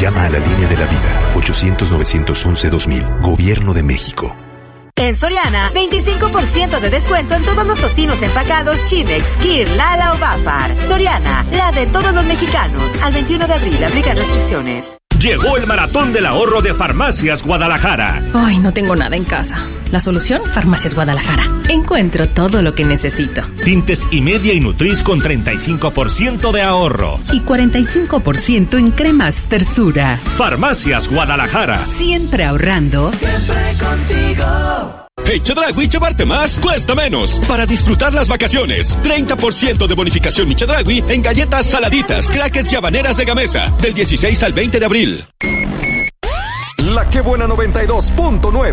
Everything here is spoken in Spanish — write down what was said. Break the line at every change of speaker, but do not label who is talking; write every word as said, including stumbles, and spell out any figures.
Llama a la línea de la vida, ochocientos, novecientos once, dos mil. Gobierno de México.
En Soriana, veinticinco por ciento de descuento en todos los tocinos empacados Chimex, Kir, Lala o Bafar. Soriana, la de todos los mexicanos. Al veintiuno de abril, aplican restricciones.
Llegó el maratón del ahorro de Farmacias Guadalajara.
Ay, no tengo nada en casa. La solución, Farmacias Guadalajara. Encuentro todo lo que necesito.
Tintes y media y Nutris con treinta y cinco por ciento de ahorro.
Y cuarenta y cinco por ciento en cremas Tersura.
Farmacias Guadalajara.
Siempre ahorrando.
Siempre contigo.
En Chedraui, llevarte más cuesta menos. Para disfrutar las vacaciones, treinta por ciento de bonificación Mi Chedraui en galletas saladitas, crackers y habaneras de Gamesa, del dieciséis al veinte de abril.
La Qué Buena noventa y dos punto nueve.